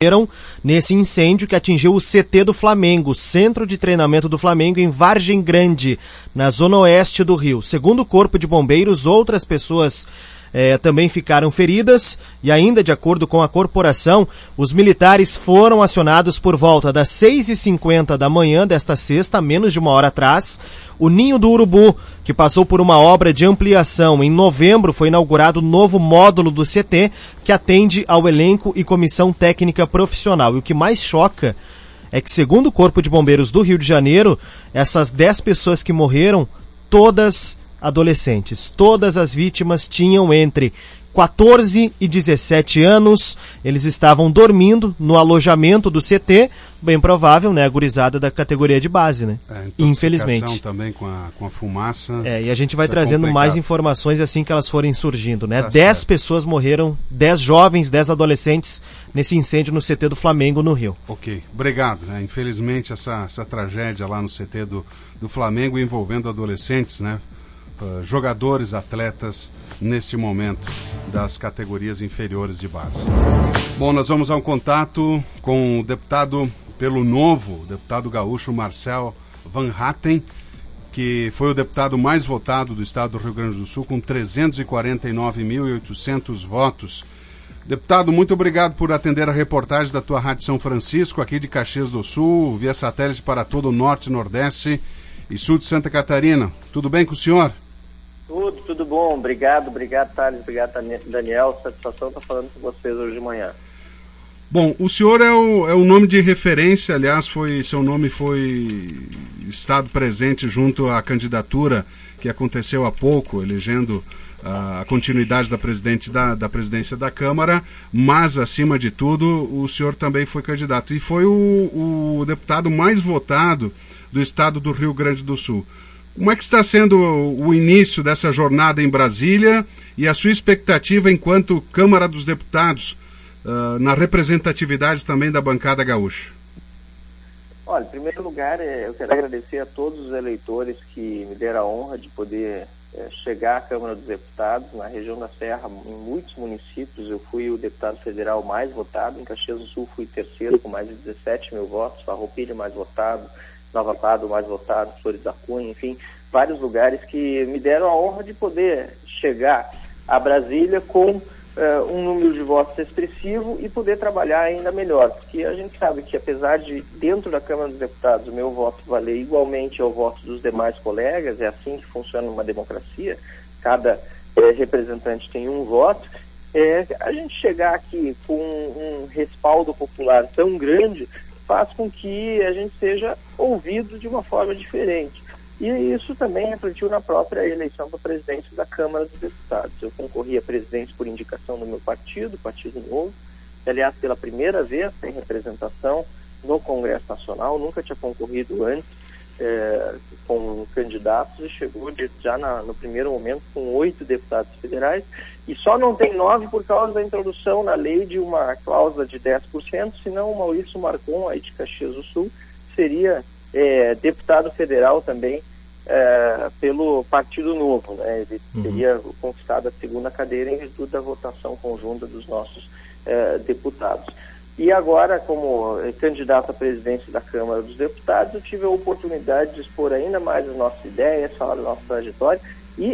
nesse incêndio que atingiu o CT do Flamengo, Centro de Treinamento do Flamengo, em Vargem Grande, na zona oeste do Rio. Segundo o Corpo de Bombeiros, outras pessoas também ficaram feridas e ainda, de acordo com a corporação, os militares foram acionados por volta das 6h50 da manhã desta sexta, menos de uma hora atrás. O Ninho do Urubu, que passou por uma obra de ampliação. Em novembro foi inaugurado o novo módulo do CT, que atende ao elenco e comissão técnica profissional. E o que mais choca é que, segundo o Corpo de Bombeiros do Rio de Janeiro, essas 10 pessoas que morreram, todas adolescentes. Todas as vítimas tinham entre 14 e 17 anos. Eles estavam dormindo no alojamento do CT, bem provável, né, a gurizada da categoria de base, né? Infelizmente. Também com a fumaça. E a gente vai trazendo mais informações assim que elas forem surgindo, né? Tá 10 certo. pessoas morreram, 10 jovens, 10 adolescentes nesse incêndio no CT do Flamengo, no Rio. Ok, obrigado. Infelizmente essa tragédia lá no CT do Flamengo envolvendo adolescentes, né? Jogadores, atletas, neste momento das categorias inferiores de base. Bom, nós vamos a um contato com o deputado pelo Novo, deputado gaúcho Marcel Van Hatten, que foi o deputado mais votado do estado do Rio Grande do Sul, com 349.800 votos. Deputado, muito obrigado por atender a reportagem da tua Rádio São Francisco, aqui de Caxias do Sul, via satélite para todo o norte, nordeste e sul de Santa Catarina. Tudo bem com o senhor? Tudo bom. Obrigado, Thales, obrigado, Daniel. Satisfação estar falando com vocês hoje de manhã. Bom, o senhor é o nome de referência, aliás, seu nome foi estado presente junto à candidatura que aconteceu há pouco, elegendo a continuidade da presidência da Câmara, mas, acima de tudo, o senhor também foi candidato e foi o deputado mais votado do estado do Rio Grande do Sul. Como é que está sendo o início dessa jornada em Brasília e a sua expectativa enquanto Câmara dos Deputados, na representatividade também da bancada gaúcha? Olha, em primeiro lugar, eu quero agradecer a todos os eleitores que me deram a honra de poder chegar à Câmara dos Deputados. Na região da Serra, em muitos municípios, eu fui o deputado federal mais votado. Em Caxias do Sul fui terceiro, com mais de 17 mil votos. Farroupilha mais votado, Nova Pado mais votado, Flores da Cunha, enfim, vários lugares que me deram a honra de poder chegar a Brasília com um número de votos expressivo e poder trabalhar ainda melhor, porque a gente sabe que, apesar de, dentro da Câmara dos Deputados, o meu voto valer igualmente ao voto dos demais colegas, é assim que funciona uma democracia, cada representante tem um voto, a gente chegar aqui com um respaldo popular tão grande faz com que a gente seja ouvido de uma forma diferente. E isso também refletiu na própria eleição para presidente da Câmara dos Deputados. Eu concorri a presidente por indicação do meu partido, Partido Novo, que, aliás, pela primeira vez tem representação no Congresso Nacional, nunca tinha concorrido antes com candidatos e chegou já no primeiro momento com 8 deputados federais, e só não tem 9 por causa da introdução na lei de uma cláusula de 10%, senão o Maurício Marcon, aí de Caxias do Sul, seria deputado federal também pelo Partido Novo, né? Ele teria conquistado a segunda cadeira em virtude da votação conjunta dos nossos deputados. E agora, como candidato à presidência da Câmara dos Deputados, eu tive a oportunidade de expor ainda mais as nossas ideias, falar da nossa trajetória e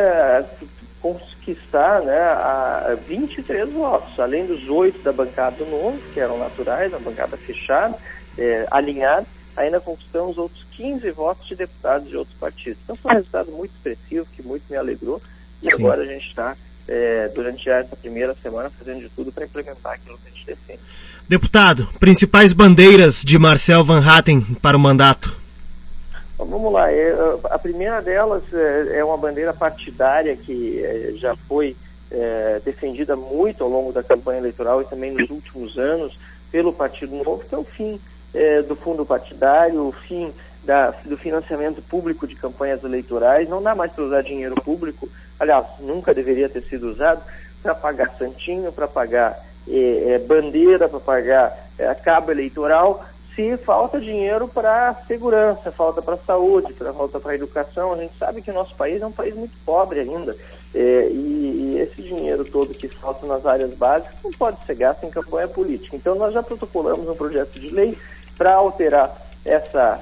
conquistar, né, a 23 votos, além dos 8 da bancada do Novo, que eram naturais, a bancada fechada, alinhada, ainda conquistamos outros 15 votos de deputados de outros partidos. Então foi um resultado muito expressivo, que muito me alegrou, e agora a gente está, durante já essa primeira semana, fazendo de tudo para implementar aquilo que a gente defende. Deputado, principais bandeiras de Marcel Van Hatten para o mandato? Então, vamos lá. A primeira delas é uma bandeira partidária que já foi defendida muito ao longo da campanha eleitoral e também nos últimos anos pelo Partido Novo, que é o fim do fundo partidário, o fim do financiamento público de campanhas eleitorais. Não dá mais para usar dinheiro público, aliás, nunca deveria ter sido usado, para pagar santinho, para pagar bandeira, para pagar cabo eleitoral, se falta dinheiro para segurança, falta para saúde, falta para educação. A gente sabe que o nosso país é um país muito pobre ainda, e esse dinheiro todo que falta nas áreas básicas não pode ser gasto em campanha política. Então nós já protocolamos um projeto de lei para alterar essa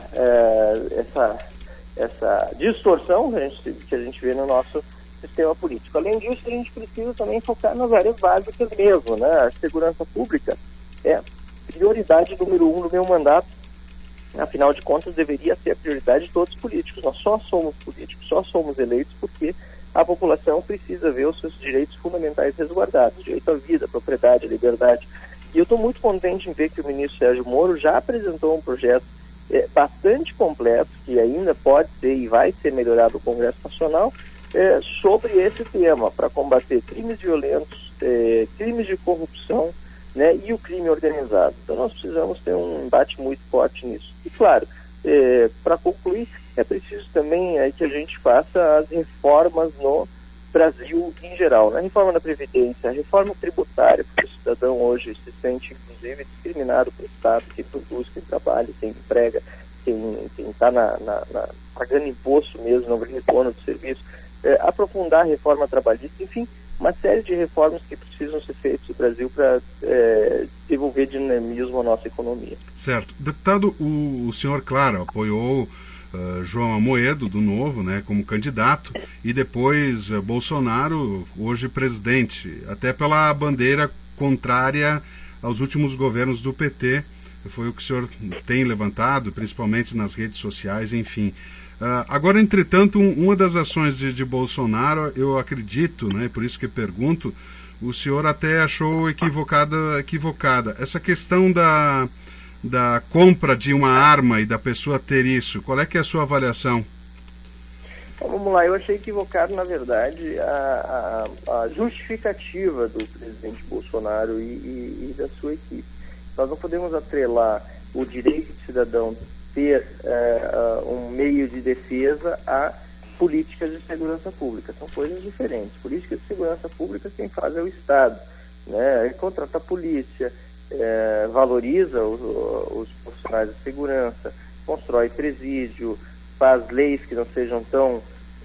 distorção que a gente vê no nosso sistema político. Além disso, a gente precisa também focar nas áreas básicas mesmo, né? A segurança pública é prioridade número 1 no meu mandato. Afinal de contas, deveria ser a prioridade de todos os políticos. Nós só somos políticos, só somos eleitos porque a população precisa ver os seus direitos fundamentais resguardados, direito à vida, à propriedade, à liberdade. E eu estou muito contente em ver que o ministro Sérgio Moro já apresentou um projeto bastante completo, que ainda pode ser e vai ser melhorado no Congresso Nacional, sobre esse tema, para combater crimes violentos, crimes de corrupção, né, e o crime organizado. Então nós precisamos ter um embate muito forte nisso. E claro, para concluir, é preciso também que a gente faça as reformas no Brasil em geral, né? A reforma da Previdência, a reforma tributária, porque o cidadão hoje se sente, inclusive, discriminado pelo Estado, quem produz, quem trabalha, quem emprega, quem está pagando imposto mesmo, não retorno do serviço, aprofundar a reforma trabalhista, enfim, uma série de reformas que precisam ser feitas no Brasil para devolver dinamismo à nossa economia. Certo. Deputado, o senhor, claro, apoiou João Amoedo, do Novo, né, como candidato, e depois Bolsonaro, hoje presidente, até pela bandeira contrária aos últimos governos do PT, foi o que o senhor tem levantado, principalmente nas redes sociais, enfim. Agora, entretanto, uma das ações de Bolsonaro, eu acredito, né, por isso que pergunto, o senhor até achou equivocada. Essa questão da compra de uma arma e da pessoa ter isso, qual é que é a sua avaliação? Então, vamos lá, eu achei equivocado, na verdade, a justificativa do presidente Bolsonaro e da sua equipe. Nós não podemos atrelar o direito do cidadão ter um meio de defesa a políticas de segurança pública. São coisas diferentes. Políticas de segurança pública quem faz é o Estado, né? Ele contrata a polícia, valoriza os profissionais de segurança, constrói presídio, faz leis que não sejam tão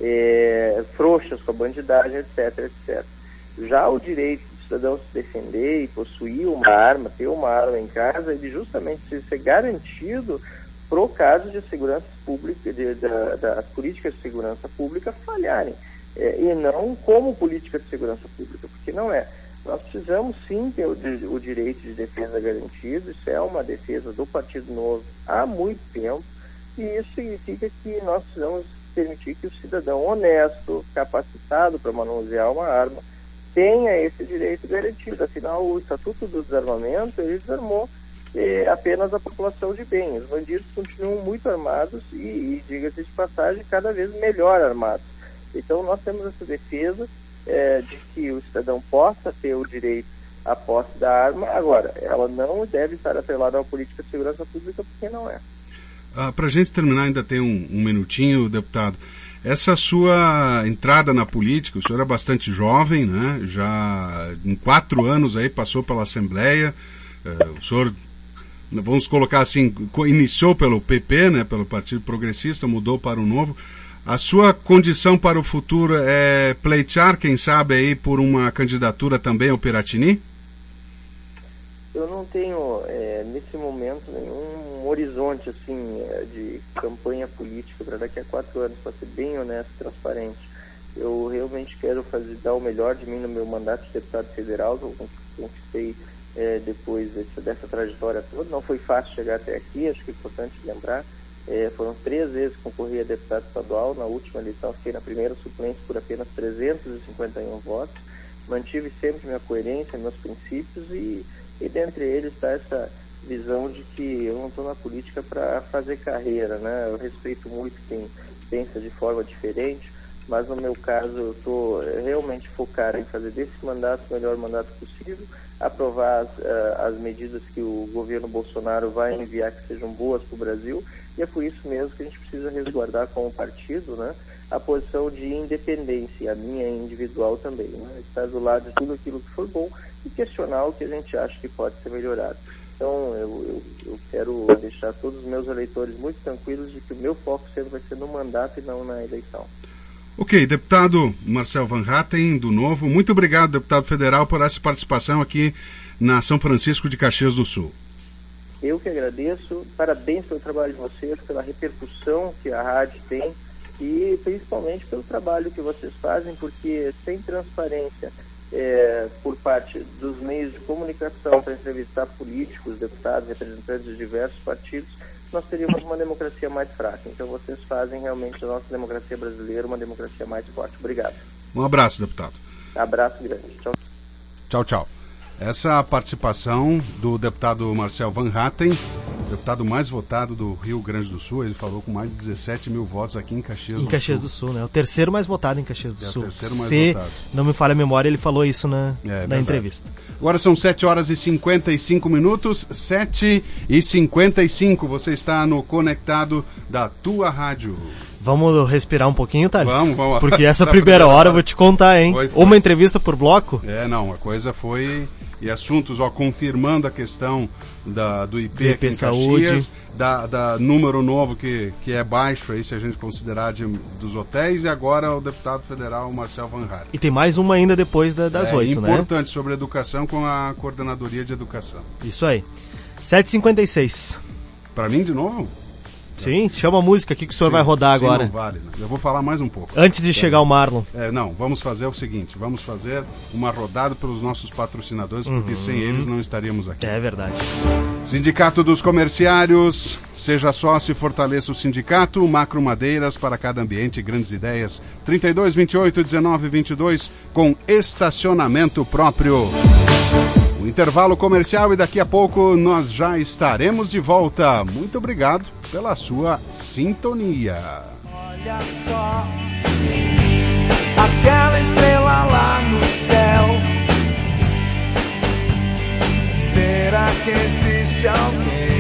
frouxas com a bandidagem, etc, etc. Já o direito do cidadão se defender e possuir uma arma, ter uma arma em casa, ele justamente precisa ser garantido para o caso de segurança pública, das políticas de segurança pública falharem, e não como política de segurança pública, porque não é. Nós precisamos sim ter o direito de defesa garantido, isso é uma defesa do Partido Novo há muito tempo, e isso significa que nós precisamos permitir que o cidadão honesto, capacitado para manusear uma arma, tenha esse direito garantido. Afinal, o Estatuto do Desarmamento, ele desarmou apenas a população de bem. Os bandidos continuam muito armados e diga-se de passagem, cada vez melhor armados. Então nós temos essa defesa de que o cidadão possa ter o direito à posse da arma. Agora, ela não deve estar atrelada a uma política de segurança pública, porque não é. Para a gente terminar, ainda tem um minutinho, deputado. Essa sua entrada na política, o senhor é bastante jovem, né? Já em 4 anos aí passou pela Assembleia, o senhor, vamos colocar assim, iniciou pelo PP, né, pelo Partido Progressista, mudou para o Novo. A sua condição para o futuro é pleitear, quem sabe, aí por uma candidatura também ao Piratini? Eu não tenho, nesse momento, nenhum horizonte assim, de campanha política para daqui a 4 anos, para ser bem honesto e transparente. Eu realmente quero dar o melhor de mim no meu mandato de deputado federal, eu conquistei depois dessa trajetória toda. Não foi fácil chegar até aqui, acho que é importante lembrar. Foram 3 vezes que concorri a deputado estadual. Na última eleição fiquei na primeira suplência por apenas 351 votos. Mantive sempre minha coerência, meus princípios e dentre eles está essa visão de que eu não estou na política para fazer carreira, né? Eu respeito muito quem pensa de forma diferente, mas no meu caso eu estou realmente focado em fazer desse mandato o melhor mandato possível, aprovar as medidas que o governo Bolsonaro vai enviar que sejam boas para o Brasil, e é por isso mesmo que a gente precisa resguardar como partido, né, a posição de independência, a minha individual também, né, estar do lado de tudo aquilo que for bom e questionar o que a gente acha que pode ser melhorado. Então eu quero deixar todos os meus eleitores muito tranquilos de que o meu foco sempre vai ser no mandato e não na eleição. Ok, deputado Marcel Van Hatten, do Novo, muito obrigado, deputado federal, por essa participação aqui na São Francisco de Caxias do Sul. Eu que agradeço, parabéns pelo trabalho de vocês, pela repercussão que a rádio tem e principalmente pelo trabalho que vocês fazem, porque sem transparência por parte dos meios de comunicação para entrevistar políticos, deputados, representantes de diversos partidos, nós teríamos uma democracia mais fraca. Então vocês fazem realmente a nossa democracia brasileira uma democracia mais forte. Obrigado. Um abraço, deputado. Abraço grande. Tchau. Tchau, tchau. Essa participação do deputado Marcel Van Hatten, deputado mais votado do Rio Grande do Sul, ele falou com mais de 17 mil votos aqui em Caxias do Sul. Em Caxias do Sul, né? O terceiro mais votado em Caxias do Sul. O terceiro mais votado. Se não me falha a memória, ele falou isso na entrevista. Agora são 7 horas e 55 minutos, 7h55. Você está no Conectado da tua rádio. Vamos respirar um pouquinho, Thales? Vamos. Porque essa primeira hora eu vou te contar, hein? Foi. Uma entrevista por bloco? Não, a coisa foi... E assuntos, confirmando a questão do IP aqui em Caxias, da número novo que é baixo, aí, se a gente considerar dos hotéis, e agora o deputado federal Marcel Van Hatten. E tem mais uma ainda depois das 8, né? Importante, sobre educação com a Coordenadoria de Educação. Isso aí. 7h56. Para mim, de novo? Sim, chama a música aqui que o senhor vai rodar agora. Não vale, né? Eu vou falar mais um pouco. Antes de chegar o Marlon. Não, vamos fazer o seguinte, vamos fazer uma rodada pelos nossos patrocinadores, porque sem eles não estaríamos aqui. É verdade. Sindicato dos Comerciários, seja sócio e fortaleça o sindicato. Macro Madeiras, para cada ambiente, grandes ideias. 32, 28, 19, 22, com estacionamento próprio. O intervalo comercial e daqui a pouco nós já estaremos de volta. Muito obrigado pela sua sintonia. Olha só, aquela estrela lá no céu. Será que existe alguém?